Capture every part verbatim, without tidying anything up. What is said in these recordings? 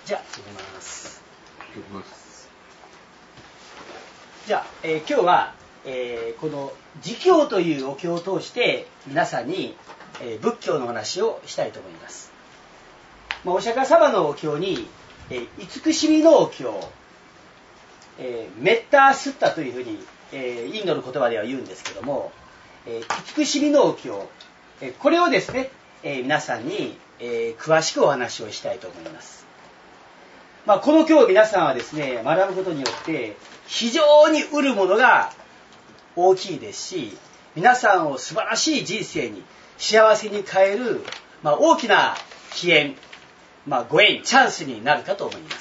じゃあ読みます。じゃあ、えー、今日は、えー、この自教というお経を通して皆さんに、えー、仏教の話をしたいと思います。まあ、お釈迦様のお経に、えー、慈しみのお経、えー、メッタースッタというふうに、えー、インドの言葉では言うんですけども、えー、慈しみのお経、えー、これをですね、えー、皆さんに、えー、詳しくお話をしたいと思います。まあ、この経を皆さんはですね、学ぶことによって非常に得るものが大きいですし、皆さんを素晴らしい人生に幸せに変える、まあ、大きな機縁、まあ、ご縁、チャンスになるかと思います。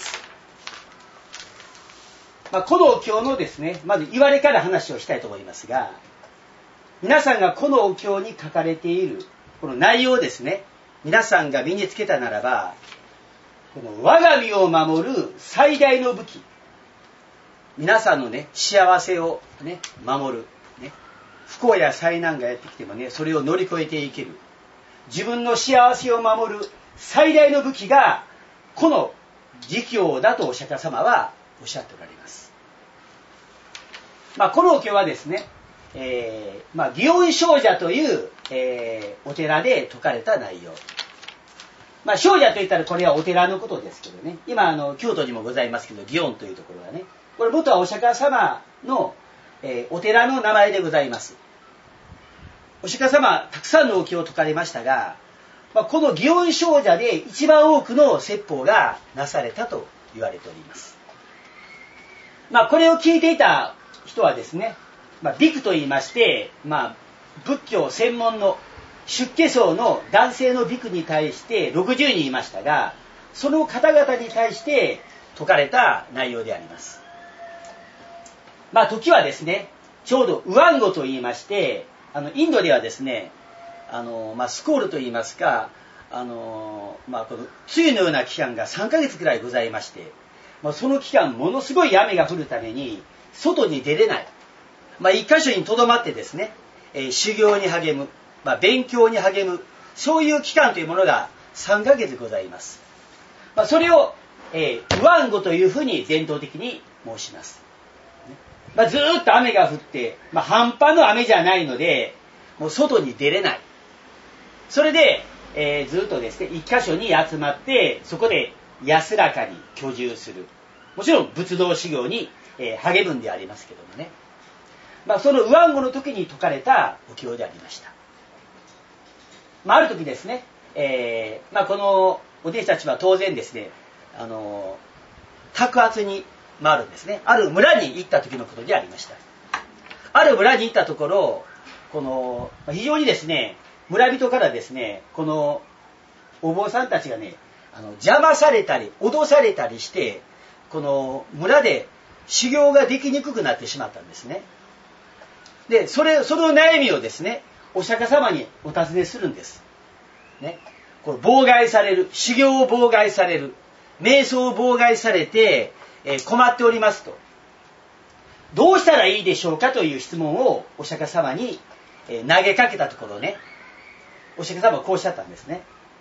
まあ、このお経のですね、まず言われから話をしたいと思いますが、皆さんがこのお経に書かれているこの内容をですね、皆さんが身につけたならば、この我が身を守る最大の武器、皆さんのね、幸せをね、守る、ね、不幸や災難がやってきてもね、それを乗り越えていける、自分の幸せを守る最大の武器がこの自教だとお釈迦様はおっしゃっておられます。まあ、このお経はですね、えーまあ、祇園精舎という、えー、お寺で説かれた内容。まあ、精舎といったらこれはお寺のことですけどね、今あの京都にもございますけど、祇園というところはね、これ元はお釈迦様の、えー、お寺の名前でございます。お釈迦様たくさんのお経を説かれましたが、まあ、この祇園精舎で一番多くの説法がなされたと言われております。まあ、これを聞いていた人はですね、まあ、ビクと言いまして、まあ、仏教専門の出家僧の男性のビクに対してろくじゅうにんいましたが、その方々に対して説かれた内容であります。まあ、時はですね、ちょうどウワンゴと言いまして、あのインドではですね、あの、まあ、スコールと言いますか、あの、まあ、この梅雨のような期間がさんかげつくらいございまして、まあ、その期間ものすごい雨が降るために外に出れない、まあ、一箇所にとどまってですね、えー、修行に励む、まあ、勉強に励む、そういう期間というものがさんかげつございます。まあ、それを、えー、ウワンゴというふうに伝統的に申します。まあ、ずーっと雨が降って、まあ、半端の雨じゃないので、もう外に出れない。それで、えー、ずっとですね、一箇所に集まって、そこで安らかに居住する。もちろん仏道修行に、えー、励むんでありますけどもね。まあ、そのウワンゴの時に説かれたお経でありました。まあ、ある時ですね、えーまあ、このお弟子たちは当然ですね、あの托鉢に回るんですね。ある村に行った時のことでありました。ある村に行ったところ、この非常にですね、村人からですね、このお坊さんたちがね、あの邪魔されたり脅されたりして、この村で修行ができにくくなってしまったんですね。で、それその悩みをですね、お釈迦様にお尋ねするんです。ね、これ妨害される、修行を妨害される、瞑想を妨害されて、えー、困っておりますと。どうしたらいいでしょうかという質問をお釈迦様に、えー、投げかけたところね、お釈迦様はこうおっしゃったんですね。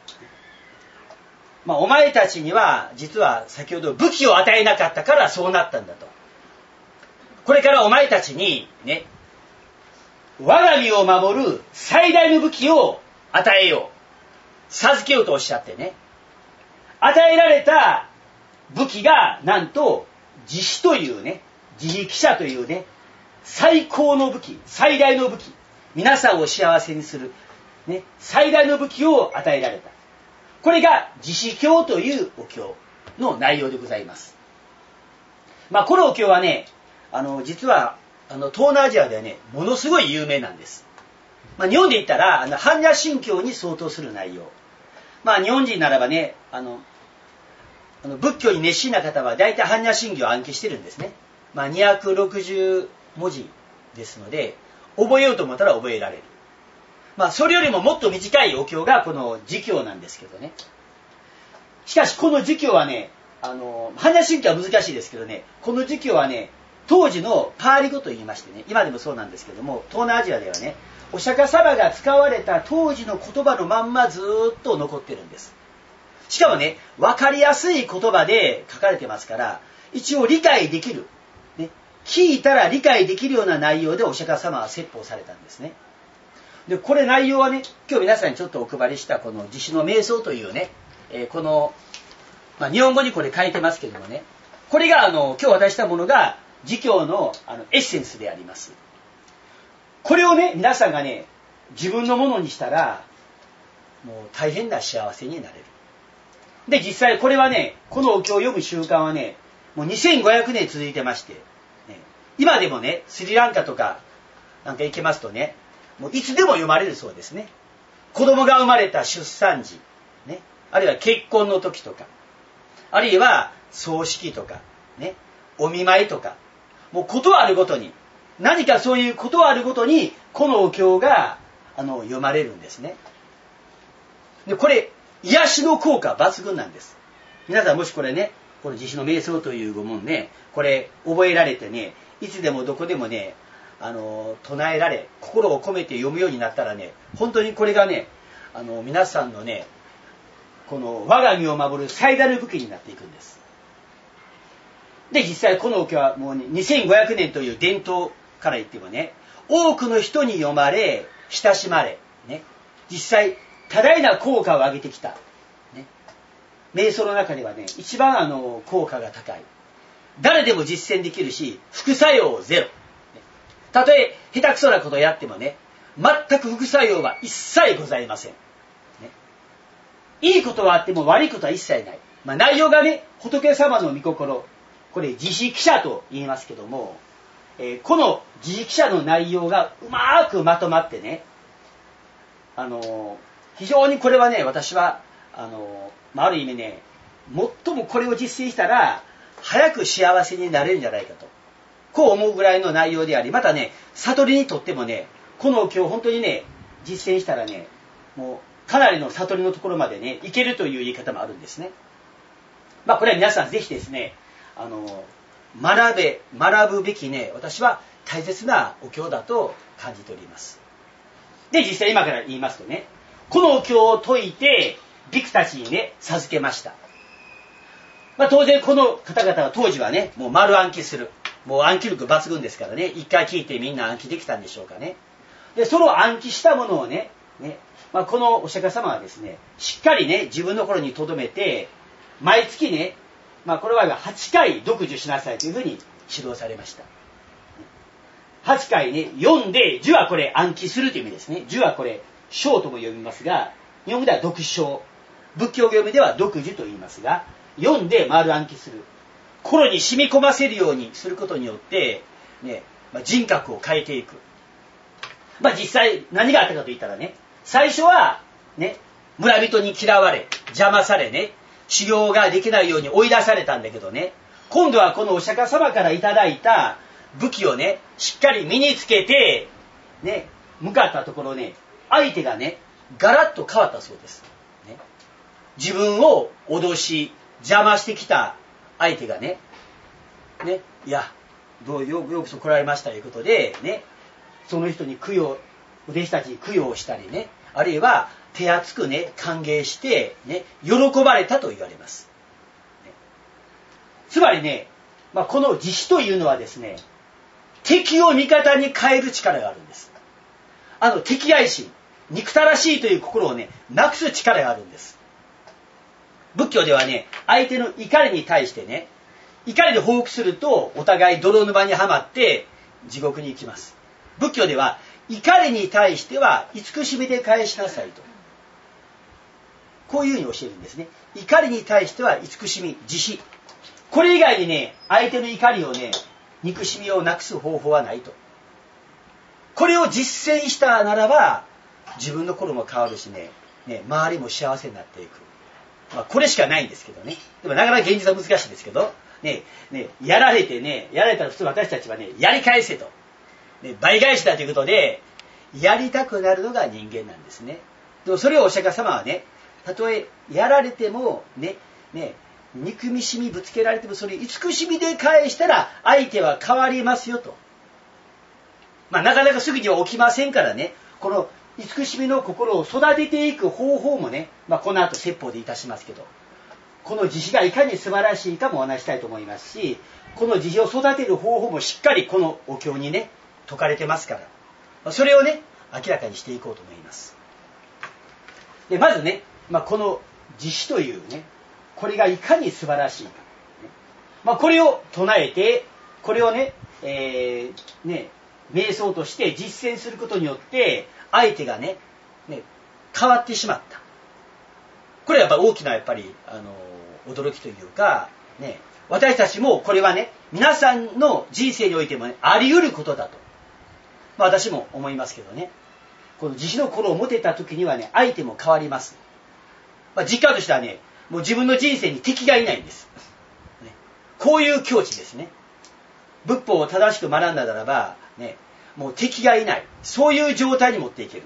まあ、お前たちには実は先ほど武器を与えなかったからそうなったんだと。これからお前たちにね、我が身を守る最大の武器を与えよう、授けようとおっしゃってね、与えられた武器がなんと慈悲というね、慈悲喜捨というね、最高の武器、最大の武器、皆さんを幸せにする、ね、最大の武器を与えられた。これが慈悲経というお経の内容でございます。まあ、このお経はね、あの実はあの東南アジアではね、ものすごい有名なんです。まあ、日本で言ったらあの般若心経に相当する内容。まあ、日本人ならばね、あのあの仏教に熱心な方は大体般若心経を暗記してるんですね。まあ、にひゃくろくじゅうもじですので、覚えようと思ったら覚えられる。まあ、それよりももっと短いお経がこの自経なんですけどね。しかしこの自経はね、あの般若心経は難しいですけどね、この自経はね、当時のパーリ語と言いましてね、今でもそうなんですけども、東南アジアではね、お釈迦様が使われた当時の言葉のまんまずーっと残ってるんです。 しかもね、わかりやすい言葉で書かれてますから、一応理解できる。ね、聞いたら理解できるような内容でお釈迦様は説法されたんですね。で、これ内容はね、今日皆さんにちょっとお配りしたこの自主の瞑想というね、えー、この、まあ、日本語にこれ書いてますけどもね、これがあの、今日渡したものが、自教のあのエッセンスであります。これをね、皆さんがね、自分のものにしたら、もう大変な幸せになれる。で、実際これはね、このお経を読む習慣はね、もうにせんごひゃくねん続いてまして、ね、今でもね、スリランカとかなんか行けますとね、もういつでも読まれるそうですね。子供が生まれた出産時、ね、あるいは結婚の時とか、あるいは葬式とか、ね、お見舞いとか、もうことあるごとに、何かそういうことあるごとに、このお経があの読まれるんですね。で、これ、癒しの効果抜群なんです。皆さんもしこれね、この自主の瞑想という語問ね、これ覚えられてね、いつでもどこでもね、あの、唱えられ、心を込めて読むようになったらね、本当にこれがね、あの、皆さんのね、この我が身を守る最大の武器になっていくんです。で、実際このお経はもう、ね、にせんごひゃくねんという伝統から言ってもね、多くの人に読まれ、親しまれ、ね、実際多大な効果を上げてきた、ね、瞑想の中ではね、一番あの効果が高い。誰でも実践できるし、副作用ゼロ。たとえ下手くそなことをやってもね、全く副作用は一切ございません。ね、いいことはあっても悪いことは一切ない。まあ、内容がね、仏様の御心、これ自死記者と言いますけども、えー、この自死記者の内容がうまくまとまってね、あのー、非常にこれはね、私はあのー、ある意味ね、最もこれを実践したら早く幸せになれるんじゃないかと、こう思うぐらいの内容であり、またね、悟りにとってもね、この今日本当にね、実践したらね、もうかなりの悟りのところまでね、いけるという言い方もあるんですね。まあこれは皆さんぜひですね、あの学べ学ぶべきね、私は大切なお経だと感じております。で、実際今から言いますとね、このお経を解いてビクたちにね授けました。まあ当然この方々は当時はね、もう丸暗記する、もう暗記力抜群ですからね、一回聞いてみんな暗記できたんでしょうかね。で、その暗記したものをね、ね、まあ、このお釈迦様はですね、しっかりね自分の心に留めて、毎月ね、まあこれははちかい読受しなさいというふうに指導されました。はちかいね、読んで、呪はこれ暗記するという意味ですね。呪はこれ、章とも読みますが、日本語では読章、仏教読みでは読受と言いますが、読んで丸暗記する。心に染み込ませるようにすることによって、ね、まあ、人格を変えていく。まあ実際何があったかと言ったらね、最初はね、村人に嫌われ、邪魔されね、修行ができないように追い出されたんだけどね、今度はこのお釈迦様からいただいた武器をね、しっかり身につけて、ね、向かったところね、相手がね、ガラッと変わったそうです。ね、自分を脅し、邪魔してきた相手がね、ね、いや、どうよくよくそ来られましたということで、ね、その人に供養、お弟子たちに供養したりね、あるいは手厚くね、歓迎して、ね、喜ばれたと言われます。ね、つまりね、まあ、この自死というのはですね、敵を味方に変える力があるんです。あの敵愛心、憎たらしいという心をね、なくす力があるんです。仏教ではね、相手の怒りに対してね、怒りで報復するとお互い泥沼にはまって地獄に行きます。仏教では怒りに対しては慈しみで返しなさいと、こういうふうに教えるんですね。怒りに対しては慈しみ、慈悲、これ以外にね、相手の怒りをね、憎しみをなくす方法はないと。これを実践したならば自分の心も変わるしね、ね、周りも幸せになっていく。まあ、これしかないんですけどね。でもなかなか現実は難しいですけど、ね、ね、やられてね、やられたら普通私たちはね、やり返せと、ね、倍返しだということで、やりたくなるのが人間なんですね。でもそれをお釈迦様はね、たとえやられてもね、ね、憎みしみぶつけられてもそれ慈しみで返したら相手は変わりますよと。まあなかなかすぐには起きませんからね、この慈しみの心を育てていく方法もね、まあ、この後説法でいたしますけど、この慈悲がいかに素晴らしいかもお話したいと思いますし、この慈悲を育てる方法もしっかりこのお経にね説かれてますから、それをね明らかにしていこうと思います。でまずね、まあ、この慈悲というね、これがいかに素晴らしいか、ね、まあ、これを唱えて、これをね、えー、ね瞑想として実践することによって相手が ね, ね変わってしまった。これはやっぱり大きなやっぱりあの驚きというか、ね、私たちもこれはね皆さんの人生においても、ね、あり得ることだと、まあ、私も思いますけどね、この慈悲の心を持てた時にはね相手も変わります。まあ、実感としてはね、もう自分の人生に敵がいないんです、ね、こういう境地ですね。仏法を正しく学んだならば、ね、もう敵がいない、そういう状態に持っていける。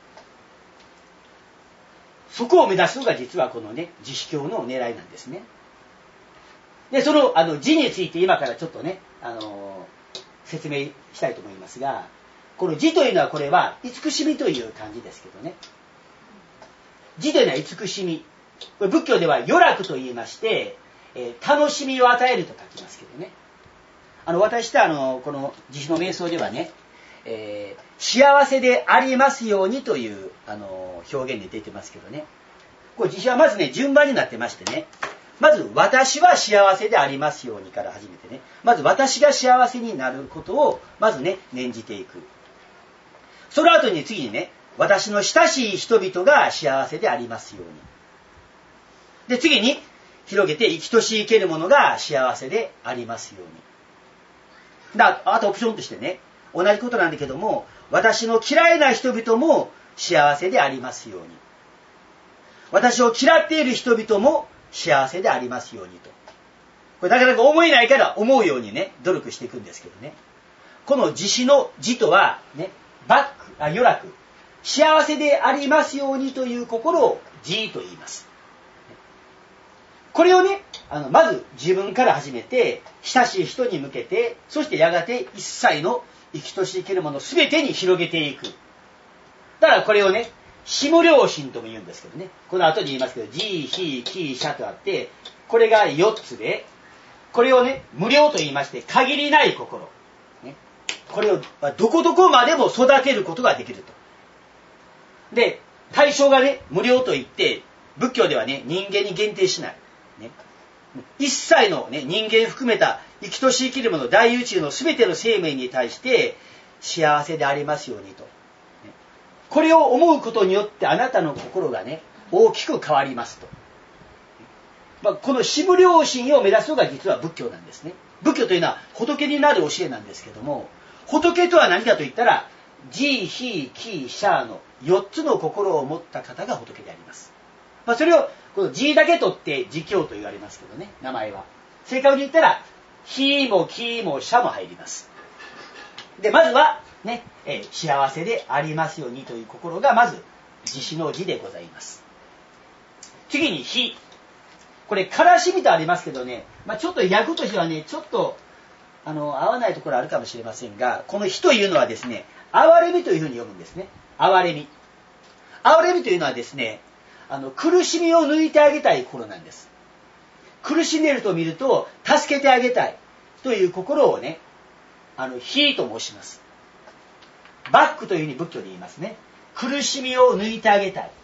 そこを目指すのが実はこのね慈悲教の狙いなんですね。でそのあの慈について今からちょっとね、あのー、説明したいと思いますが、この慈というのはこれは慈しみという漢字ですけどね、慈というのは慈しみ、これ仏教では余楽と言いまして、えー、楽しみを与えると書きますけどね、あの私とあのこの慈悲の瞑想ではね、えー、幸せでありますようにというあの表現で出てますけどね、これ慈悲はまずね順番になってましてね、まず私は幸せでありますようにから始めてね、まず私が幸せになることをまずね念じていく。その後に次にね、私の親しい人々が幸せでありますように。で次に広げて生きとし生けるものが幸せでありますように。だあとオプションとしてね、同じことなんだけども、私の嫌いな人々も幸せでありますように。私を嫌っている人々も幸せでありますようにと。これなかなか思えないから思うようにね、努力していくんですけどね。この慈悲の慈とはね、バック、あ、余楽。幸せでありますようにという心を慈と言います。これをね、あのまず自分から始めて、親しい人に向けて、そしてやがて一切の生きとし生けるもの全てに広げていく。だからこれをね、四無量心とも言うんですけどね、この後に言いますけど、慈悲喜捨とあって、これがよっつで、これをね、無量と言いまして、限りない心、ね、これをどこどこまでも育てることができると。で、対象がね、無量といって、仏教ではね、人間に限定しない。ね、一切の、ね、人間含めた生きとし生きるもの大宇宙の全ての生命に対して幸せでありますようにと、ね、これを思うことによってあなたの心がね大きく変わりますと、まあ、この四無量心を目指すのが実は仏教なんですね。仏教というのは仏になる教えなんですけども、仏とは何かといったら慈悲喜捨のよっつの心を持った方が仏であります。まあ、それをこの慈だけ取って慈教と言われますけどね、名前は。正確に言ったら、悲も喜も捨も入ります。で、まずは、ね、えー、幸せでありますようにという心が、まず、慈悲の慈でございます。次に、悲。これ、悲しみとありますけどね、まあ、ちょっと訳としてはね、ちょっと、あの、合わないところあるかもしれませんが、この悲というのはですね、哀れみというふうに読むんですね。哀れみ。哀れみというのはですね、あの苦しみを抜いてあげたい心なんです。苦しんでいると見ると助けてあげたいという心をね、あの悲と申します。バックというふうに仏教で言いますね。苦しみを抜いてあげたい。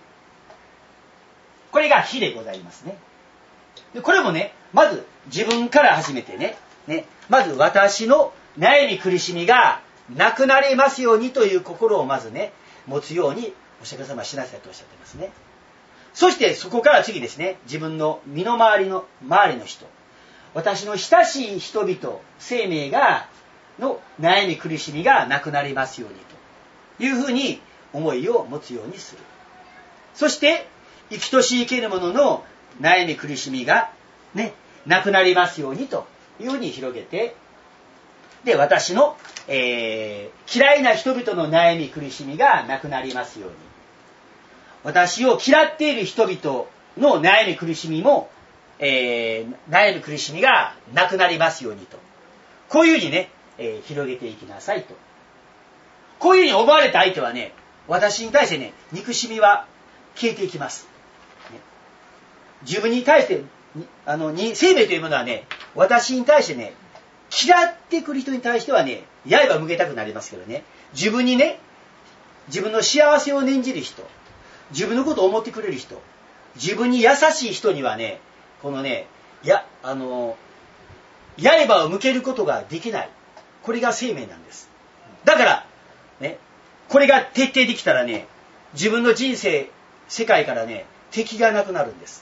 これが悲でございますね。でこれもね、まず自分から始めてね、ね、まず私の悩み苦しみがなくなりますようにという心をまずね持つようにお釈迦様はしなさいとおっしゃってますね。そしてそこから次ですね、自分の身の回りの周りの人、私の親しい人々、生命がの悩み苦しみがなくなりますようにというふうに思いを持つようにする。そして生きとし生けるものの悩み苦しみがねなくなりますようにというふうに広げて、で私の、えー、嫌いな人々の悩み苦しみがなくなりますように、私を嫌っている人々の悩み苦しみも、えー、悩み苦しみがなくなりますようにと、こういうふうにね、えー、広げていきなさいと。こういうふうに思われた相手はね、 私に対してね、憎しみは消えていきます。ね、自分に対して、あの、生命というものはね、私に対してね、嫌ってくる人に対してはね、刃向けたくなりますけどね、自分にね、自分の幸せを念じる人、自分のことを思ってくれる人、自分に優しい人にはね、このね、いや、あの、刃を向けることができない。これが生命なんです。だから、ね、これが徹底できたらね、自分の人生、世界からね、敵がなくなるんです。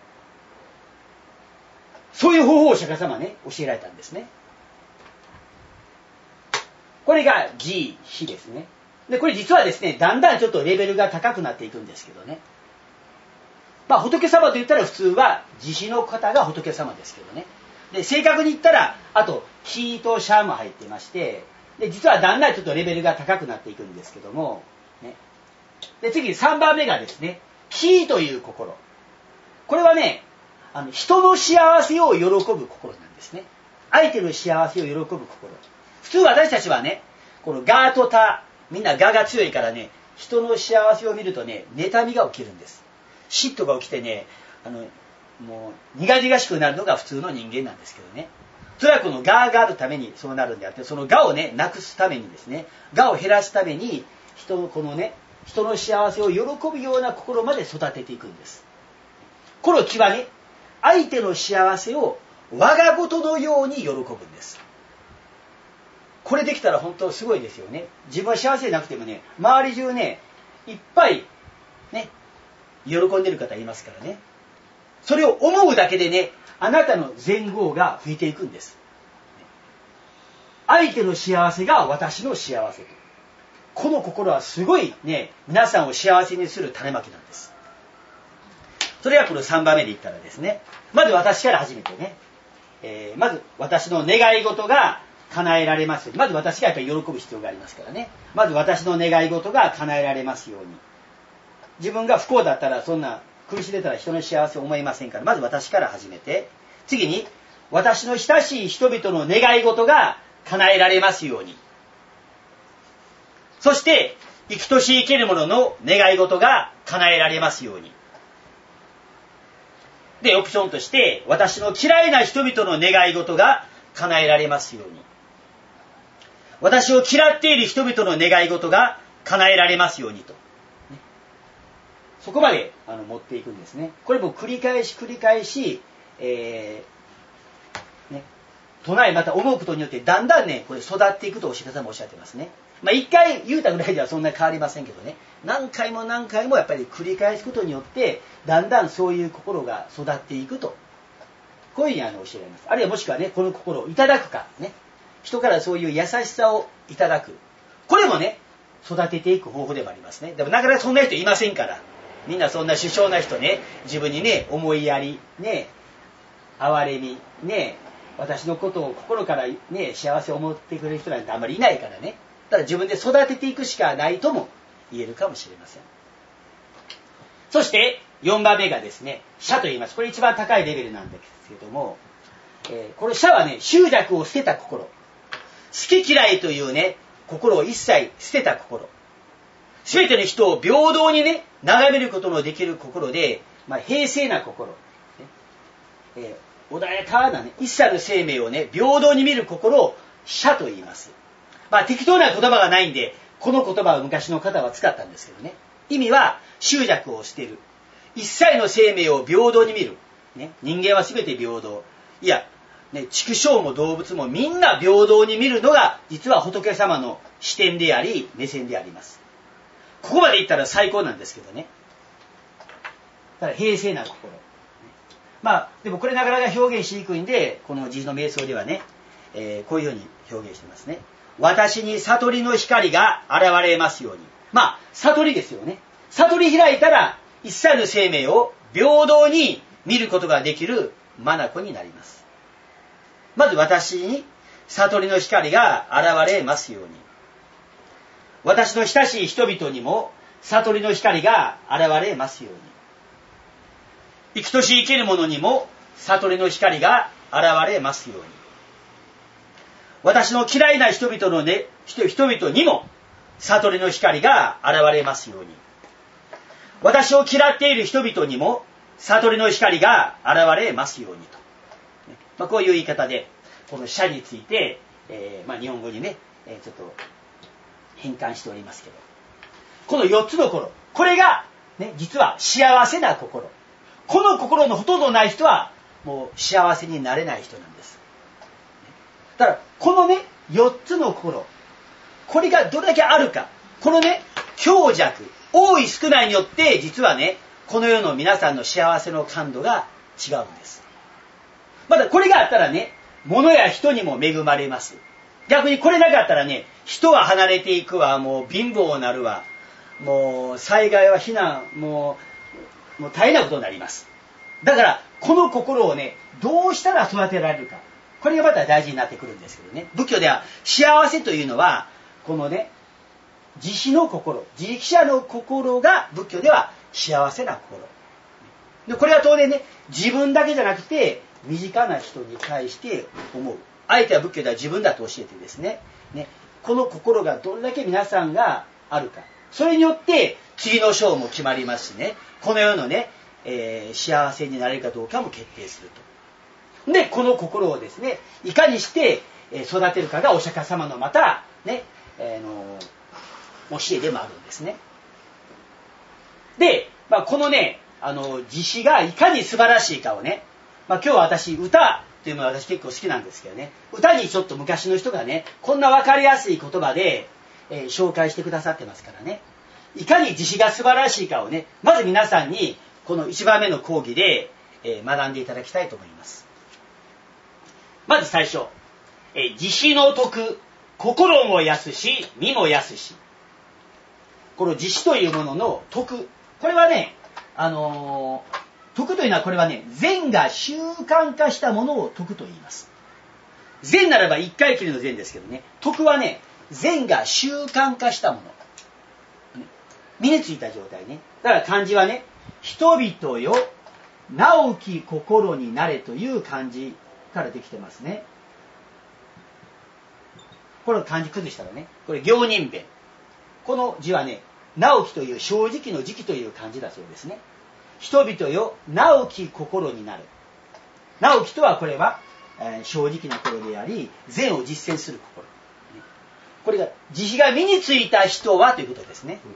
そういう方法を釈迦様はね、教えられたんですね。これが慈悲ですね。で、これ実はですね、だんだんちょっとレベルが高くなっていくんですけどね。まあ、仏様と言ったら普通は慈悲の方が仏様ですけどね。で、正確に言ったら、あと、気とシャーも入ってまして、で、実はだんだんちょっとレベルが高くなっていくんですけども、ね。で、次さんばんめがですね、気という心。これはね、あの、人の幸せを喜ぶ心なんですね。相手の幸せを喜ぶ心。普通私たちはね、この我と他、みんな我が強いからね、人の幸せを見るとね、妬みが起きるんです。嫉妬が起きてね、あの、もう苦々しくなるのが普通の人間なんですけどね。それはこの我があるためにそうなるんであって、その我をね、なくすためにですね、我を減らすために、人のこのね、人の幸せを喜ぶような心まで育てていくんです。この気はね、相手の幸せを我が事のように喜ぶんです。これできたら本当すごいですよね。自分は幸せでなくてもね、周り中ね、いっぱいね、喜んでる方いますからね。それを思うだけでね、あなたの善業が増えていくんです。相手の幸せが私の幸せと。この心はすごいね、皆さんを幸せにする種まきなんです。それがこのさんばんめで言ったらですね、まず私から始めてね、えー、まず私の願い事が叶えられますように、まず私がやっぱり喜ぶ必要がありますからね、まず私の願い事が叶えられますように。自分が不幸だったらそんな苦しんでたら人の幸せを思いませんから、まず私から始めて、次に私の親しい人々の願い事が叶えられますように。そして生きとし生ける者の願い事が叶えられますように。で、オプションとして私の嫌いな人々の願い事が叶えられますように。私を嫌っている人々の願い事が叶えられますようにと。そこまであの持っていくんですね。これも繰り返し繰り返し、えーね、唱えまた思うことによってだんだんね、これ育っていくとお釈迦様もおっしゃってますね。まあ一回言うたぐらいではそんな変わりませんけどね、何回も何回もやっぱり繰り返すことによってだんだんそういう心が育っていくと、こういうふうにあの教えられます。あるいはもしくはね、この心をいただくかね、人からそういう優しさをいただく、これもね、育てていく方法でもありますね。でもなかなかそんな人いませんから。みんなそんな殊勝な人ね、自分にね、思いやり、ね、哀れみ、ね、私のことを心からね、幸せを思ってくれる人なんてあんまりいないからね。ただ自分で育てていくしかないとも言えるかもしれません。そして、よんばんめがですね、捨と言います。これ一番高いレベルなんですけども、えー、この捨はね、執着を捨てた心。好き嫌いというね、心を一切捨てた心。すべての人を平等にね、眺めることのできる心で、まあ、平静な心、ねえー、穏やかなね、一切の生命をね、平等に見る心を捨と言います。まあ、適当な言葉がないんで、この言葉を昔の方は使ったんですけどね。意味は、執着を捨てる。一切の生命を平等に見る。ね、人間はすべて平等。いや、ね、畜生も動物もみんな平等に見るのが、実は仏様の視点であり、目線であります。ここまで言ったら最高なんですけどね。ただ平静な心。まあ、でもこれなかなか表現しにくいんで、この慈悲の瞑想ではね、えー、こういうふうに表現してますね。私に悟りの光が現れますように。まあ、悟りですよね。悟り開いたら、一切の生命を平等に見ることができる眼になります。まず私に悟りの光が現れますように。私の親しい人々にも悟りの光が現れますように。生きとし生ける者にも悟りの光が現れますように。私の嫌いな人々のね、人々にも悟りの光が現れますように。私を嫌っている人々にも悟りの光が現れますようにと。まあ、こういう言い方で、この社について、えーまあ、日本語にね、えー、ちょっと変換しておりますけど。このよっつの心。これが、ね、実は幸せな心。この心のほとんどない人は、もう幸せになれない人なんです。だから、このね、よっつの心。これがどれだけあるか。このね、強弱、多い少ないによって、実はね、この世の皆さんの幸せの感度が違うんです。まだこれがあったらね、物や人にも恵まれます。逆にこれなかったらね、人は離れていくわ、もう貧乏になるわ、もう災害は避難、もう、もう大変なことになります。だから、この心をね、どうしたら育てられるか。これがまた大事になってくるんですけどね。仏教では幸せというのは、このね、慈悲の心、自力者の心が仏教では幸せな心。でこれは当然ね、自分だけじゃなくて、身近な人に対して思う。相手は仏教では自分だと教えてですね。ね、この心がどれだけ皆さんがあるか。それによって次の章も決まりますしね。この世のね、えー、幸せになれるかどうかも決定すると。で、この心をですね、いかにして育てるかがお釈迦様のまた、ね、えー、の教えでもあるんですね。で、まあ、このね、あの、慈悲がいかに素晴らしいかをね、まあ、今日は私、歌っていうのは私結構好きなんですけどね、歌にちょっと昔の人がね、こんな分かりやすい言葉で、えー、紹介してくださってますからね、いかに慈悲が素晴らしいかをね、まず皆さんに、このいちばんめの講義で、えー、学んでいただきたいと思います。まず最初、えー、慈悲の徳、心も安し、身も安し。この慈悲というものの徳、これはね、あのー、徳というのはこれはね、善が習慣化したものを徳と言います。善ならば一回きりの善ですけどね、徳はね、善が習慣化したもの。ね、身についた状態ね。だから漢字はね、人々よ、直き心になれという漢字からできてますね。これを漢字崩したらね、これ行人弁。この字はね、直きという正直の時期という漢字だそうですね。人々よ、直き心になる。直きとはこれは、えー、正直な心であり、善を実践する心。これが、慈悲が身についた人はということですね。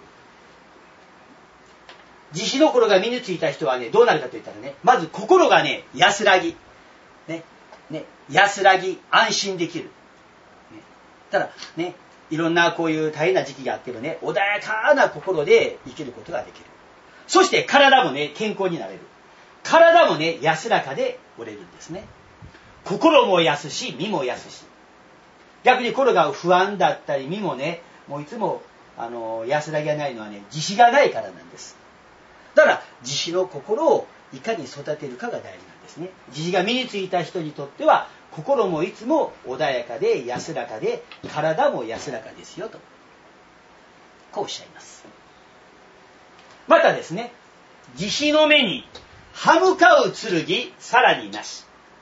慈悲の心が身についた人はね、どうなるかといったらね、まず心がね、安らぎ。ね、ね、安らぎ、安心できる。ね、ただね、いろんなこういう大変な時期があってもね、穏やかな心で生きることができる。そして体もね、健康になれる。体もね、安らかでおれるんですね。心も安し、身も安し。逆に心が不安だったり、身もね、もういつもあの安らぎがないのはね、慈悲がないからなんです。だから、慈悲の心をいかに育てるかが大事なんですね。慈悲が身についた人にとっては、心もいつも穏やかで安らかで、体も安らかですよと。こうおっしゃいます。またですね、慈悲の目に歯向かう剣さらになし。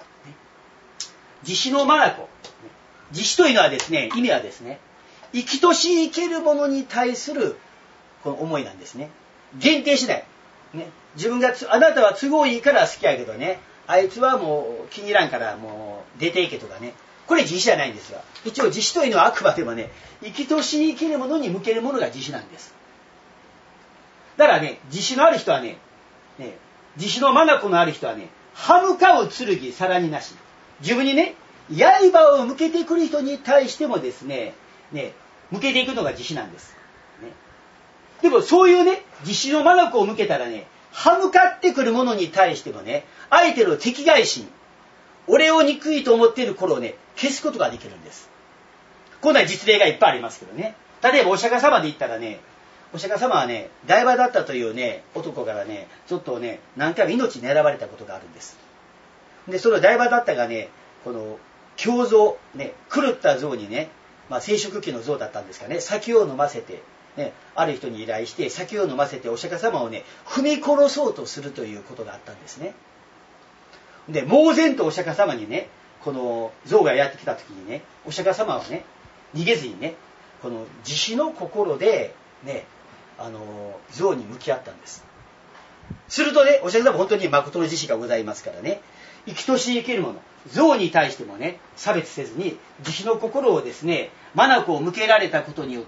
慈悲の眼。慈悲というのはですね、意味はですね、生きとし生けるものに対するこの思いなんですね。限定しない。ね、自分がつ、あなたは都合いいから好きやけどね、あいつはもう気に入らんからもう出ていけとかね、これ慈悲じゃないんですよ。一応慈悲というのはあくまでもね、生きとし生けるものに向けるものが慈悲なんです。だからね、慈悲のある人はね、ね、慈悲の眼のある人はね、歯向かう剣さらになし。自分にね、刃を向けてくる人に対してもですね、ね、向けていくのが慈悲なんです。ね、でもそういうね、慈悲の眼を向けたらね、歯向かってくるものに対してもね、相手の敵返しに、俺を憎いと思っている頃をね、消すことができるんです。こんな実例がいっぱいありますけどね。例えばお釈迦様で言ったらね、お釈迦様はね、台場だったというね、男からね、ちょっとね、何回も命狙われたことがあるんです。で、その台場だったがね、この、狂像、ね、狂った像にね、まあ、生殖期の像だったんですかね、酒を飲ませて、ね、ある人に依頼して酒を飲ませてお釈迦様をね、踏み殺そうとするということがあったんですね。で、猛然とお釈迦様にね、この像がやってきた時にね、お釈迦様はね、逃げずにね、 この慈悲の心でね、あの象に向き合ったんです。するとね、お釈迦様本当に誠の慈悲がございますからね、生きとし生けるもの、象に対してもね、差別せずに慈悲の心をですね、眼を向けられたことによって、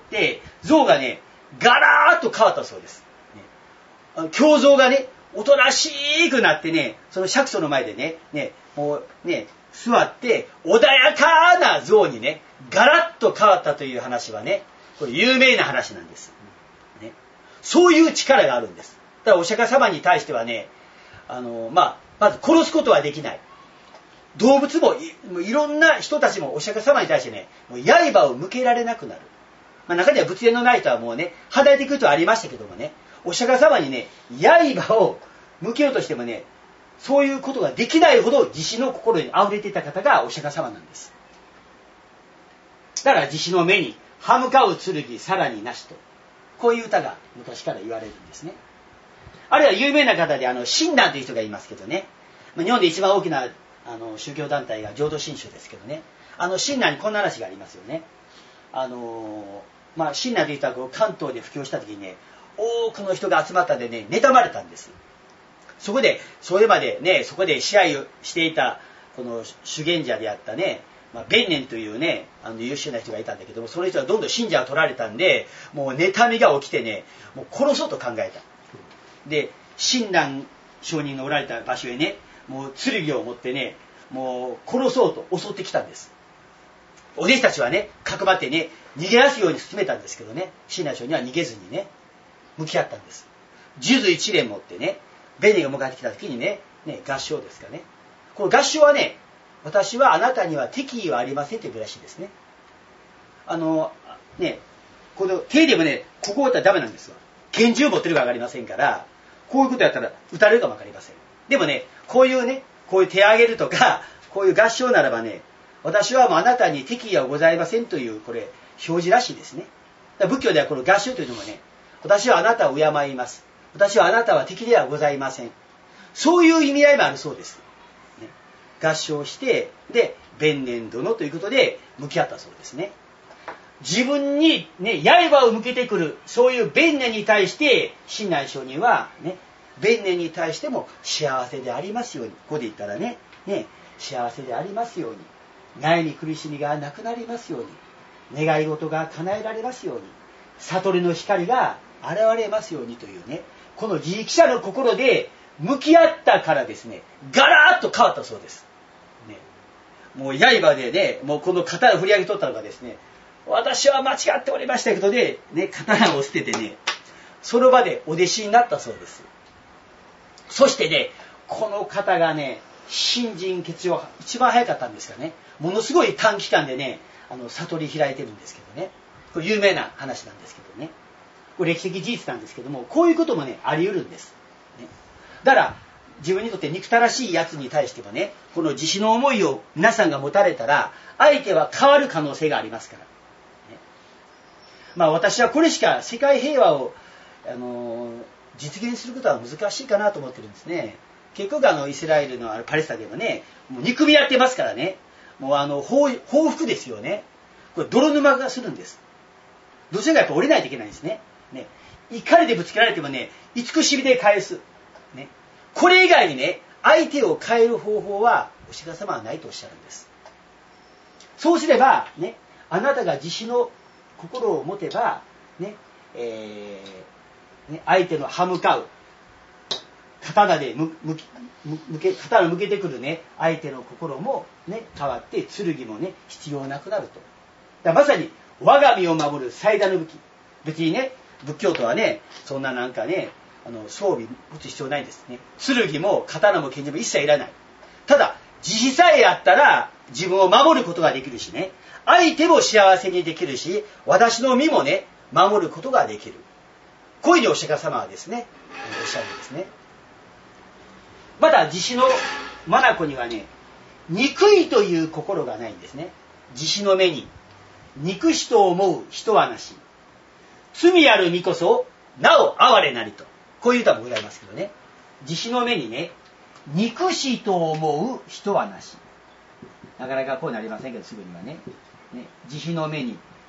象がね、ガラーッと変わったそうです。ね、胸像がね、おとなしくなってね、その釈祖の前でね、ね、もうね、座って穏やかな象にね、ガラッと変わったという話はね、これ有名な話なんです。ね、そういう力があるんです。だからお釈迦様に対してはね、あの、まあ、まず殺すことはできない。動物も い, もういろんな人たちもお釈迦様に対してね、もう刃を向けられなくなる。まあ、中には仏縁のない人はもうね、離れていく人はありましたけどもね、お釈迦様にね、刃を向けようとしてもね、そういうことができないほど慈悲の心に溢れていた方がお釈迦様なんです。だから慈悲の目に歯向かう剣さらになしと、こういう歌が昔から言われるんですね。あるいは有名な方であの親鸞という人がいますけどね、日本で一番大きなあの宗教団体が浄土真宗ですけどね、あの親鸞にこんな話がありますよね。あのまあ親鸞という人はこう関東で布教した時にね、多くの人が集まったんでね、妬まれたんです。そこでそれまでね、そこで支配をしていたこの修験者であったね、まあ、弁念というね、あの優秀な人がいたんだけども、その人がどんどん信者を取られたんで、もう妬みが起きてね、もう殺そうと考えた。で、親鸞上人のおられた場所へね、もう剣を持ってね、もう殺そうと襲ってきたんです。お弟子たちはね、かくまってね、逃げ出すように進めたんですけどね、親鸞上人は逃げずにね、向き合ったんです。数珠一連持ってね、弁念が向かってきた時にね、ね、合唱ですかね。この合唱はね、私はあなたには敵意はありませんというらしいですね。あの、ね、この手でもね、ここを打ったらダメなんですよ。拳銃持ってるか分かりませんから、こういうことやったら撃たれるかも分かりません。でもね、こういうね、こういう手を挙げるとか、こういう合唱ならばね、私はもうあなたに敵意はございませんという、これ、表示らしいですね。だから仏教ではこの合唱というのもね、私はあなたを敬います。私はあなたは敵ではございません。そういう意味合いもあるそうです。ね、合唱して、で、弁念殿ということで向き合ったそうですね。自分にね、刃を向けてくる、そういう弁念に対して、親鸞上人はね、弁念に対しても幸せでありますように、ここで言ったらね、ね、幸せでありますように、悩み苦しみがなくなりますように、願い事が叶えられますように、悟りの光が現れますようにというね、この自力者の心で向き合ったからですね、ガラーッと変わったそうです。ね、もう刃でね、もうこの刀を振り上げとったのがですね、私は間違っておりましたけどね、ね、刀を捨ててね、その場でお弟子になったそうです。そしてね、この方がね、新人欠場一番早かったんですかね、ものすごい短期間でね、あの悟り開いてるんですけどね、これ有名な話なんですけどね、これ歴史的事実なんですけども、こういうこともね、あり得るんです。ね、だから自分にとって憎たらしいやつに対してもね、この慈悲の思いを皆さんが持たれたら、相手は変わる可能性がありますから。まあ私はこれしか世界平和を、あのー、実現することは難しいかなと思ってるんですね。結局あのイスラエルのあるパレスチナでもね、もう憎み合ってますからね、もうあの報報復ですよね。これ泥沼がするんです。どちらかやっぱ折れないといけないんですね。ね、怒りでぶつけられてもね、慈しみで返す。ね、これ以外にね、相手を変える方法はお釈迦様はないとおっしゃるんです。そうすればね、あなたが慈悲の心を持てば、ねえー、ね、相手の歯向かう刀で向け刀を向けてくるね、相手の心も、ね、変わって剣もね必要なくなると。だからまさに我が身を守る最大の武器。別にね、仏教とはね、そんななんかね、あの装備持つ必要ないんですね。剣も刀も剣銃も一切いらない。ただ慈悲さえあったら自分を守ることができるしね、相手も幸せにできるし、私の身もね守ることができる。こういうふうにお釈迦様はですねおっしゃるんですね。また慈悲の眼にはね、憎いという心がないんですね。慈悲の目に憎しと思う人はなし、罪ある身こそなお哀れなりと、こういう歌もございますけどね、慈悲の目にね、憎しと思う人はなし。なかなかこうなりませんけど、すぐにはね。ね、慈悲の目に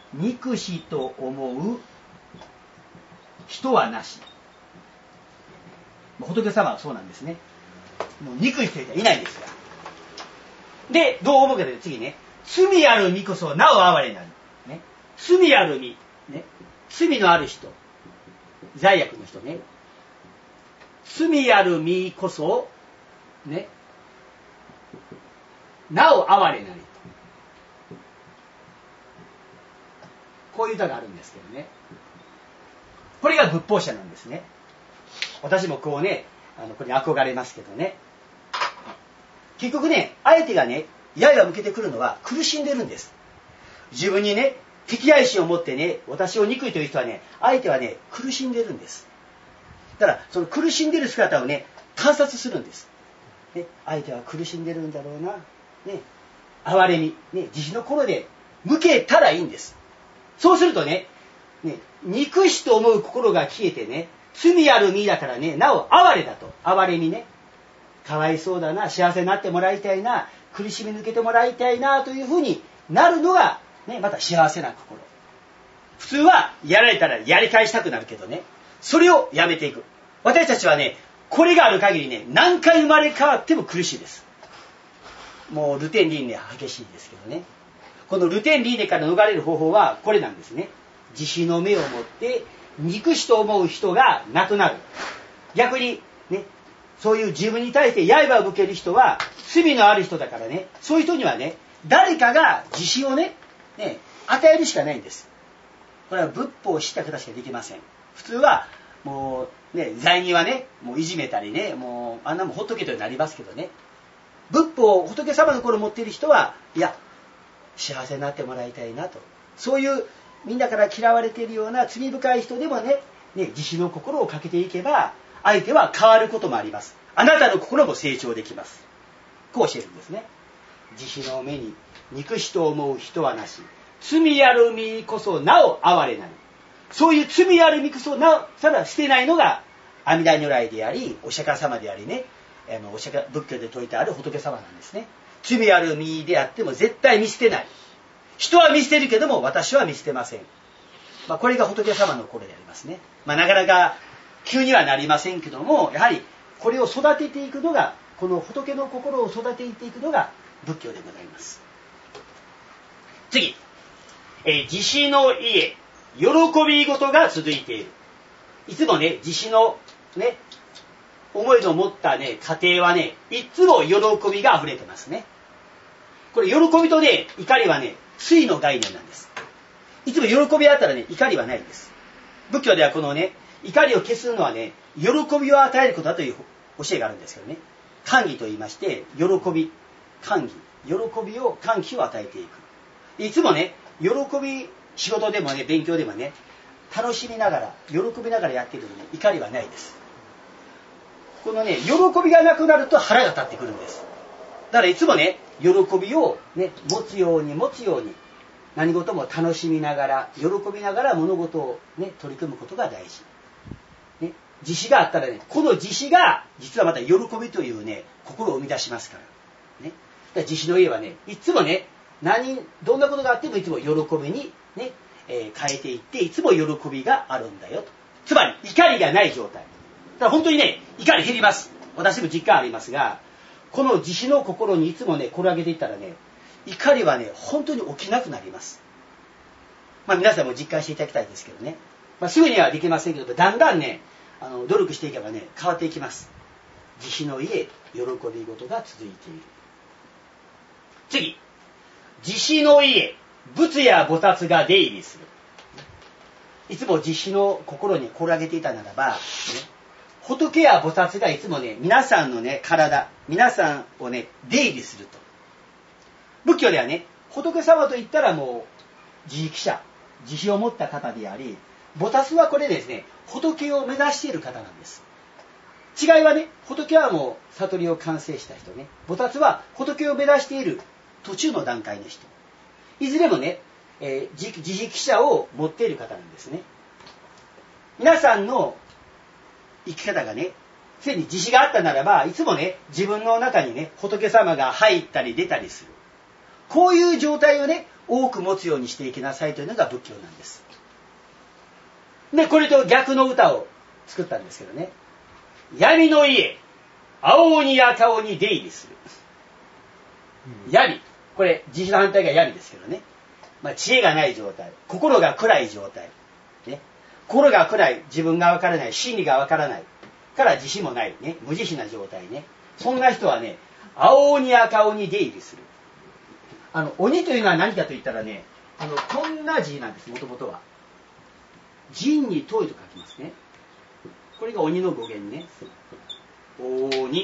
憎しと思う人はなし。仏様はそうなんですね。もう憎い人はいないですから。で、どう思うかというと次ね、罪ある身こそなお哀れなる。ね、罪ある身、ね、罪のある人、罪悪の人ね、罪ある身こそ、ね、なお哀れなり。こういう歌があるんですけどね。これが仏法者なんですね。私もこうね、あのこれに憧れますけどね。結局ね、相手がね、刃を向けてくるのは苦しんでるんです。自分にね、敵愛心を持ってね、私を憎いという人はね、相手はね、苦しんでるんです。だから、その苦しんでる姿をね、観察するんです。ね、相手は苦しんでるんだろうな。ね、哀れみ、ね、慈悲の心で向けたらいいんです。そうするとね、ね、憎しと思う心が消えてね、罪ある身だからね、なお哀れだと。哀れみね。かわいそうだな、幸せになってもらいたいな、苦しみ抜けてもらいたいなというふうになるのが、ね、また幸せな心。普通はやられたらやり返したくなるけどね、それをやめていく。私たちはね、これがある限りね、何回生まれ変わっても苦しいです。もうルテン輪廻激しいですけどね。このルテン輪廻から逃れる方法はこれなんですね。慈悲の目を持って憎しと思う人がなくなる。逆にね、そういう自分に対して刃を向ける人は罪のある人だからね、そういう人にはね、誰かが慈悲をね、ね、与えるしかないんです。これは仏法を知った方しかできません。普通はもうね、罪人はね、もういじめたりね、もうあんなもんほっとけとなりますけどね、仏法、仏様の心を持っている人は、いや、幸せになってもらいたいなと。そういうみんなから嫌われているような罪深い人でもね、ね、慈悲の心をかけていけば、相手は変わることもあります。あなたの心も成長できます。こう教えるんですね。慈悲の目に憎しと思う人はなし。罪ある身こそなお哀れなり。そういう罪ある身こそなおただ捨てないのが阿弥陀如来であり、お釈迦様でありね、あのお釈迦仏教で説いてある仏様なんですね。罪ある身であっても絶対見捨てない。人は見捨てるけども私は見捨てません。まあ、これが仏様の心でありますね。まあ、なかなか急にはなりませんけども、やはりこれを育てていくのが、この仏の心を育てていくのが仏教でございます。次、えー、慈悲の家、喜び事が続いている。いつもね、慈悲のね、思いの持ったね、家庭はね、いつも喜びが溢れてますね。これ喜びとね、怒りはね、対の概念なんです。いつも喜びあったらね、怒りはないんです。仏教ではこのね、怒りを消すのはね、喜びを与えることだという教えがあるんですけどね。歓喜と言いまして、喜び、歓喜、喜びを、歓喜を与えていく。いつもね、喜び、仕事でもね、勉強でもね、楽しみながら、喜びながらやっているのに、ね、怒りはないです。このね、喜びがなくなると腹が立ってくるんです。だからいつもね、喜びをね、持つように持つように、何事も楽しみながら、喜びながら物事をね、取り組むことが大事。ね、慈悲があったらね、この慈悲が、実はまた喜びというね、心を生み出しますから。ね。だから慈悲の家はね、いつもね、何、どんなことがあってもいつも喜びにね、えー、変えていって、いつも喜びがあるんだよと。つまり、怒りがない状態。だから本当にね、怒り減ります。私も実感ありますが、この慈悲の心にいつもね、これ上げていったらね、怒りはね、本当に起きなくなります。まあ皆さんも実感していただきたいですけどね。まあすぐにはできませんけど、だんだんね、あの努力していけばね、変わっていきます。慈悲の家、喜び事が続いている。次、慈悲の家、仏や菩薩が出入りする。いつも慈悲の心にこれ上げていたならば、ね、仏や菩薩がいつもね、皆さんのね、体、皆さんをね、出入りすると。仏教ではね、仏様といったらもう、慈悲者、慈悲を持った方であり、菩薩はこれですね、仏を目指している方なんです。違いはね、仏はもう悟りを完成した人ね。菩薩は仏を目指している途中の段階の人。いずれもね、えー、慈悲者を持っている方なんですね。皆さんの生き方がね、すでに慈悲があったならば、いつもね、自分の中にね、仏様が入ったり出たりする。こういう状態をね、 多く持つようにしていきなさいというのが仏教なんです。で、これと逆の歌を作ったんですけどね。闇の家、青鬼赤鬼出入りする。闇。これ、慈悲の反対が闇ですけどね。まあ、知恵がない状態。心が暗い状態。ね。心が暗い。自分がわからない。真理がわからない。から慈悲もない。ね。無慈悲な状態ね。そんな人はね、青鬼赤鬼出入りする。あの、鬼というのは何かと言ったらね、あの、こんな字なんです、もともとは。仁に遠いと書きますね。これが鬼の語源ね。鬼。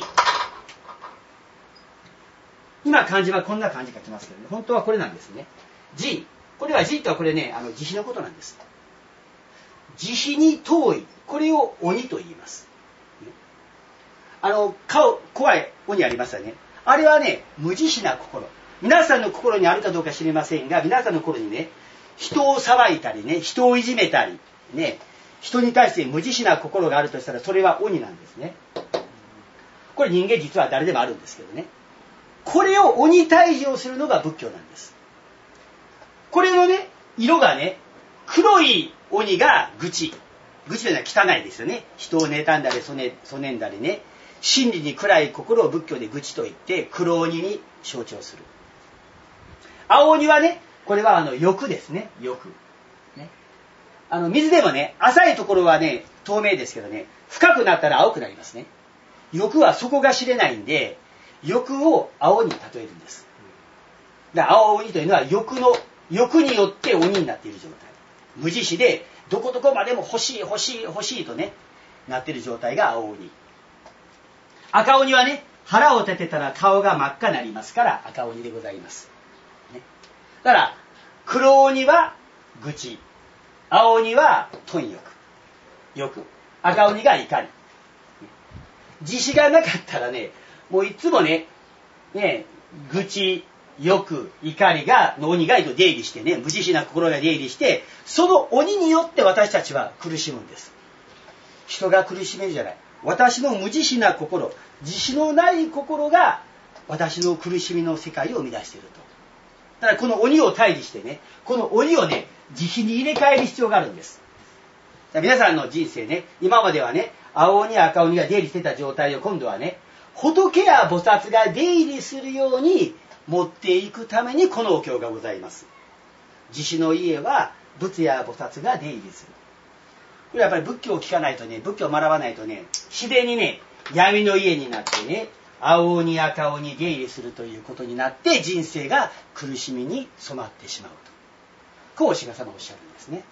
今漢字はこんな漢字書きますけどね。本当はこれなんですね。仁。これは仁とはこれね、あの、慈悲のことなんです。慈悲に遠い。これを鬼と言います。あの、顔、怖い鬼ありますよね。あれはね、無慈悲な心。皆さんの心にあるかどうか知りませんが、皆さんの心にね、人を裁いたりね、人をいじめたり、ね、人に対して無慈悲な心があるとしたら、それは鬼なんですね。これ人間実は誰でもあるんですけどね。これを鬼退治をするのが仏教なんです。これのね、色がね、黒い鬼が愚痴。愚痴というのは汚いですよね。人を妬んだり、そね、そねんだりね。真理に暗い心を仏教で愚痴と言って、黒鬼に象徴する。青鬼はね、これはあの欲ですね。欲。ね。あの水でもね、浅いところはね、透明ですけどね、深くなったら青くなりますね。欲は底が知れないんで、欲を青に例えるんです。だから青鬼というのは欲の、欲によって鬼になっている状態。無慈悲で、どこどこまでも欲しい欲しい欲しいとね、なっている状態が青鬼。赤鬼はね、腹を立てたら顔が真っ赤になりますから赤鬼でございます。ね、だから、黒鬼は愚痴。青鬼は貪欲。欲。赤鬼が怒り。慈悲がなかったらね、もういつもね、ね、愚痴、欲、怒りが、の鬼が出入りしてね、無慈悲な心が出入りして、その鬼によって私たちは苦しむんです。人が苦しめるじゃない。私の無慈悲な心、慈悲のない心が私の苦しみの世界を生み出していると。だからこの鬼を退治してね、この鬼をね、慈悲に入れ替える必要があるんです。だから皆さんの人生ね、今まではね、青鬼赤鬼が出入りしてた状態を今度はね、仏や菩薩が出入りするように持っていくためにこのお経がございます。慈悲の家は仏や菩薩が出入りする。これやっぱり仏教を聞かないとね、仏教を学ばないとね、自然にね、闇の家になってね、青鬼赤鬼出入りするということになって人生が苦しみに染まってしまうと。こうお釈迦様おっしゃるんですね。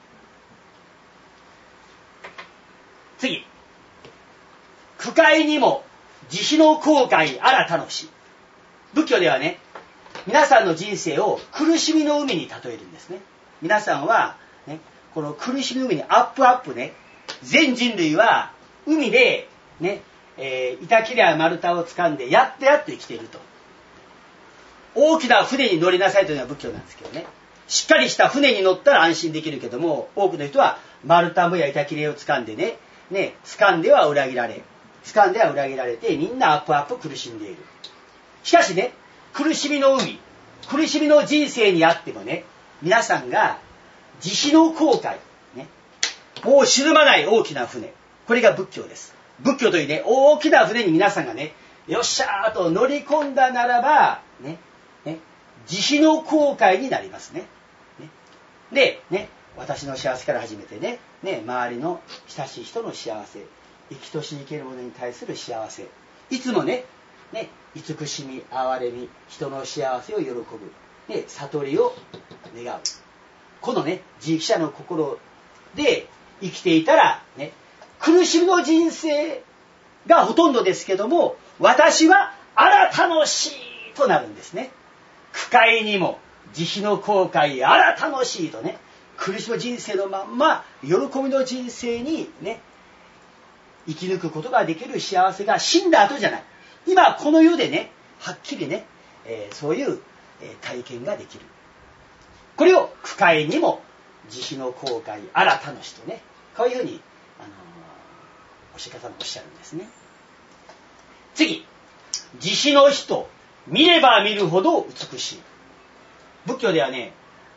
次。苦海にも慈悲の航海あら楽し。仏教ではね、皆さんの人生を苦しみの海に例えるんですね。皆さんは、ね、この苦しみの海にアップアップね、全人類は海で、ね、えー、板切れや丸太を掴んでやっとやっと生きていると。大きな船に乗りなさいというのは仏教なんですけどね。しっかりした船に乗ったら安心できるけども、多くの人は丸太もや板切れを掴んでね、ね、掴んでは裏切られ、掴んでは裏切られてみんなアップアップ苦しんでいる。しかしね、苦しみの海、苦しみの人生にあってもね、皆さんが慈悲の航海、ね、もう沈まない大きな船、これが仏教です。仏教というね、大きな船に皆さんがね、よっしゃーと乗り込んだならば、ね、ね、慈悲の航海になりますね。ねで、ね、私の幸せから始めてね、ね、周りの親しい人の幸せ、生きとし生けるものに対する幸せ、いつもね、ね、慈しみ、憐れみ、人の幸せを喜ぶ、ね、悟りを願う。このね、自力者の心で生きていたら、ね、苦しみの人生がほとんどですけども、私は新たのしいとなるんですね。苦海にも慈悲の航海新たのしいとね、苦しみの人生のまんま喜びの人生にね、生き抜くことができる幸せが死んだ後じゃない。今この世でね、はっきりね、えー、そういう、えー、体験ができる。これを苦海にも慈悲の航海新たのしとね、こういうふうに、あのー、お釈迦様おっしゃるんですね。次、慈悲の人、見れば見るほど美しい。仏教ではね、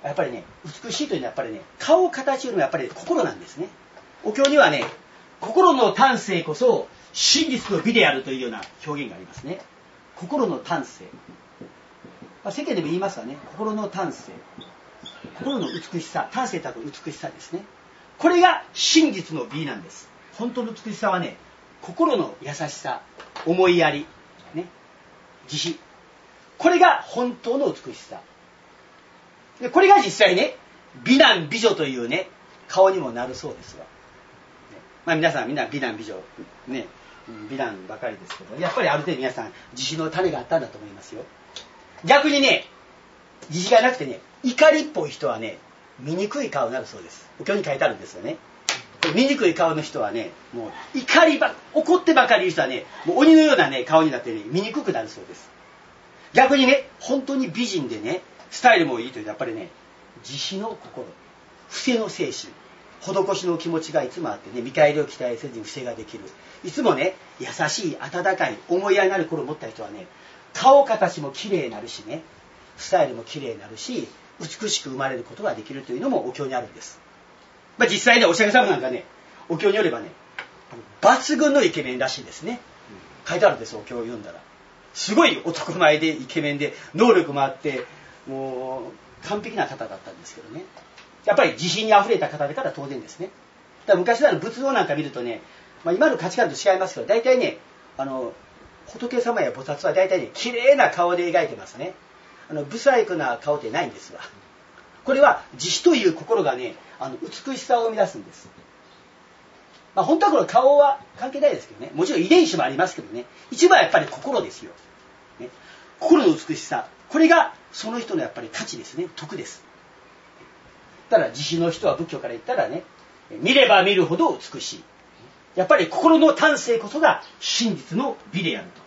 やっぱりね、美しいというのはやっぱりね、顔形よりもやっぱり心なんですね。お経にはね、心の丹精こそ真実の美であるというような表現がありますね。心の丹精。まあ、世間でも言いますわね。心の丹精。心の美しさ。丹精とは美しさですね。これが真実の美なんです。本当の美しさはね、心の優しさ、思いやり、ね、慈悲。これが本当の美しさ。でこれが実際ね、美男美女というね、顔にもなるそうですわ。ね、まあ皆さんみんな美男美女、ね、美男ばかりですけど、やっぱりある程度皆さん慈悲の種があったんだと思いますよ。逆にね、慈悲がなくてね、怒りっぽい人はね、醜い顔になるそうです。お経に書いてあるんですよね。醜い顔の人はね、もう怒りば怒ってばかりいる人はね、もう鬼のようなね顔になってね、醜くなるそうです。逆にね、本当に美人でね、スタイルもいいというとやっぱりね、慈悲の心、伏せの精神、施しの気持ちがいつもあってね、見返りを期待せずに伏せができる。いつもね、優しい温かい思いやりのある心を持った人はね、顔形も綺麗になるしね、スタイルも綺麗になるし、美しく生まれることができるというのもお経にあるんです。まあ、実際ね、お釈迦様なんかね、お経によればね、抜群のイケメンらしいですね。書いてあるんです、お経を読んだら。すごい男前でイケメンで、能力もあって、もう完璧な方だったんですけどね。やっぱり自信にあふれた方だから当然ですね。だから昔の仏像なんか見るとね、まあ、今の価値観と違いますけど、大体ね、あの、仏様や菩薩は大体ね、綺麗な顔で描いてますね。あの、不細工な顔ってないんですわ。これは慈悲という心がね、あの美しさを生み出すんです。まあ、本当はこの顔は関係ないですけどね、もちろん遺伝子もありますけどね、一番はやっぱり心ですよ、ね、心の美しさ、これがその人のやっぱり価値ですね、徳です。だから慈悲の人は仏教から言ったらね、見れば見るほど美しい、やっぱり心の丹精こそが真実の美であると、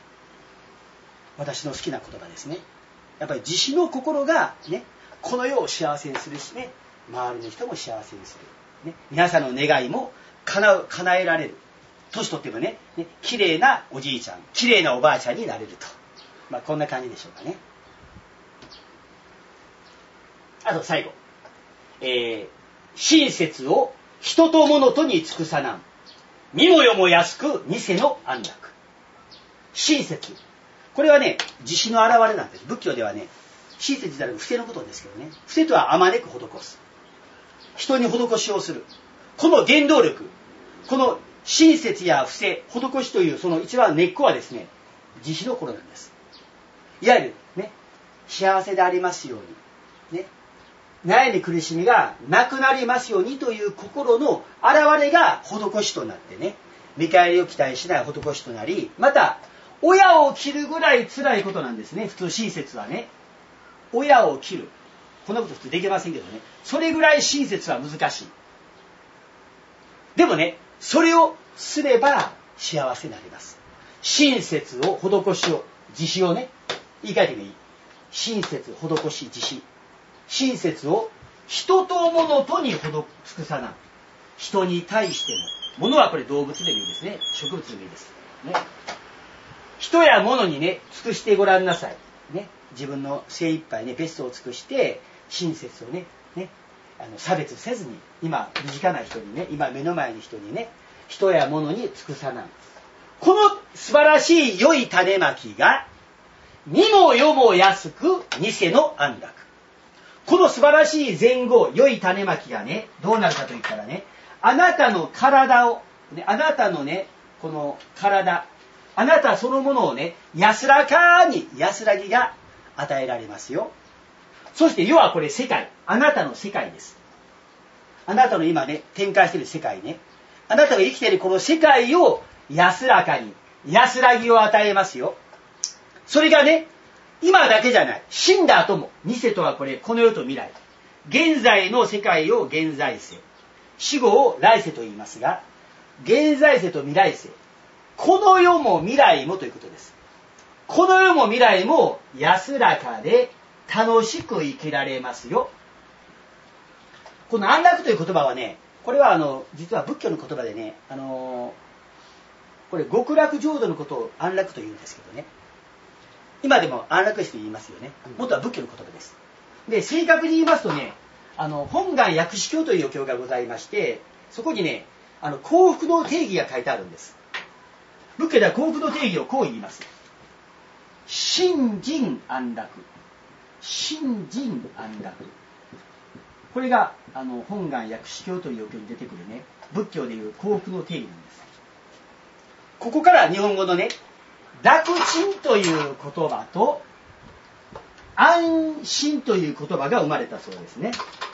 私の好きな言葉ですね。やっぱり慈悲の心がね、この世を幸せにするしね、周りの人も幸せにする、ね、皆さんの願いも叶う、叶えられる。年取ってもね、ね、綺麗なおじいちゃん、綺麗なおばあちゃんになれると、まあ、こんな感じでしょうかね。あと最後、えー、親切を人と物とに尽くさなん、身も世も安く偽の安楽。親切、これはね、慈悲の表れなんです。仏教ではね、親切である伏せのことですけどね、伏せとはあまねく施す、人に施しをする、この原動力、この親切や伏せ、施しというその一番根っこはですね、慈悲の心なんです。いわゆるね、幸せでありますように、ね、悩み苦しみがなくなりますようにという心の表れが施しとなってね、見返りを期待しない施しとなり、また親を切るぐらい辛いことなんですね。普通親切はね、親を切る、こんなこと普通できませんけどね、それぐらい親切は難しい。でもね、それをすれば幸せになります。親切を施しを、慈悲をね、言い換えてもいい。親切、施し、慈悲。親切を人と物とに施尽くさな。人に対しても。物はこれ動物でもいいですね。植物でもいいです。ね、人や物にね、尽くしてごらんなさい。ね、自分の精一杯ね、ベストを尽くして、親切をね、ね、あの差別せずに、今身近な人にね、今目の前の人にね、人や物に尽くさない。この素晴らしい良い種まきが、身も世も安く偽の安楽。この素晴らしい善後、良い種まきがね、どうなるかといったらね、あなたの体を、ね、あなたのね、この体、あなたそのものをね、安らかに安らぎが与えられますよ。そして世はこれ世界、あなたの世界です。あなたの今ね、展開している世界ね、あなたが生きているこの世界を安らかに安らぎを与えますよ。それがね、今だけじゃない、死んだ後も、偽とはこれこの世と未来、現在の世界を現在世、死後を来世と言いますが、現在世と未来世、この世も未来もということです。この世も未来も安らかで楽しく生きられますよ。この安楽という言葉はね、これはあの実は仏教の言葉でね、あのー、これ極楽浄土のことを安楽と言うんですけどね、今でも安楽死と言いますよね。元は仏教の言葉です。 で、正確に言いますとね、あの本願薬師経というお経がございまして、そこにね、あの幸福の定義が書いてあるんです。仏教では幸福の定義をこう言います。心尽安楽。心尽安楽。これがあの本願薬師経というお経に出てくるね、仏教でいう幸福の定義なんです。ここから日本語のね、楽ちんという言葉と安心という言葉が生まれたそうですね。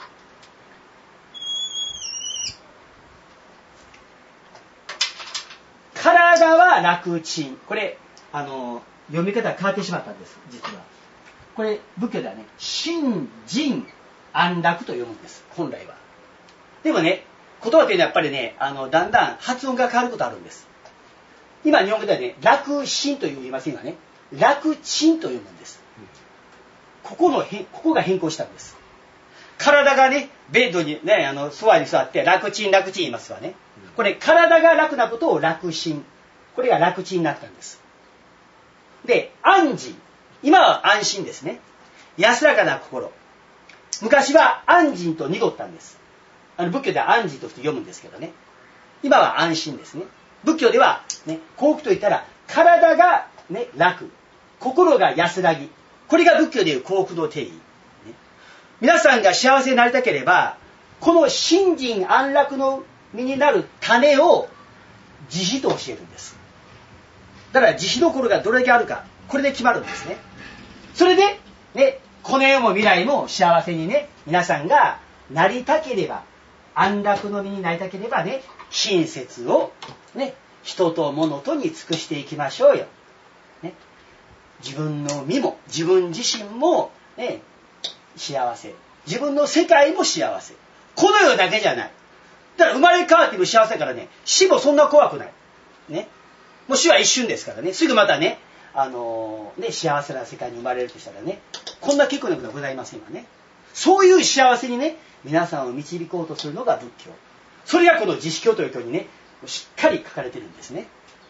体は楽ちん。これあの読み方が変わってしまったんです、実は。これ仏教ではね、心尽安楽と読むんです、本来は。でもね、言葉というのはやっぱりね、あのだんだん発音が変わることあるんです。今日本語ではね、楽心と言いませんがね、楽ちんと読むんです。ここの変ここが変更したんです。体がね、ベッドにね、あのソファに座って楽ちん楽ちん言いますわね。これ体が楽なことを楽心、これが楽ちんになったんです。で、安心、今は安心ですね。安らかな心。昔は安心と濁ったんです。あの仏教では安心として読むんですけどね。今は安心ですね。仏教では、ね、幸福といったら体が、ね、楽、心が安らぎ、これが仏教でいう幸福の定義、ね。皆さんが幸せになりたければ、この心尽安楽の身になる種を慈悲と教えるんです。だから慈悲の心がどれだけあるか、これで決まるんですね。それで、ね、この世も未来も幸せにね、皆さんがなりたければ、安楽の身になりたければね、親切をね、人と物とに尽くしていきましょうよ。ね、自分の身も自分自身も、ね、幸せ。自分の世界も幸せ。この世だけじゃない。だから生まれ変わっても幸せだからね、死もそんな怖くない。ね。もう死は一瞬ですからね、すぐまたね、あのー、ね、幸せな世界に生まれるとしたらね、こんな結構なことはございませんわね。そういう幸せにね、皆さんを導こうとするのが仏教。それがこの慈悲経という経にね、しっかり書かれてるんですね。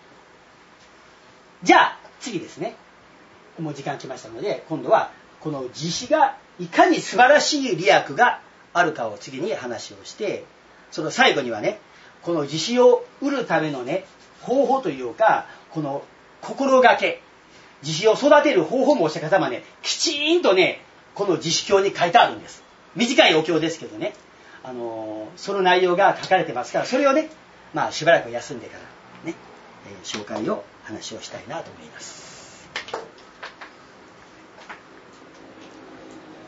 じゃあ次ですね。もう時間来ましたので、今度はこの慈悲がいかに素晴らしい利益があるかを次に話をして、その最後にはね、この慈悲を得るためのね、方法というか、この心がけ、慈悲を育てる方法もおっしゃる方はね、きちんとね、この慈悲経に書いてあるんです。短いお経ですけどね、あのー、その内容が書かれてますから、それをね、まあしばらく休んでからね、えー、紹介を話をしたいなと思います。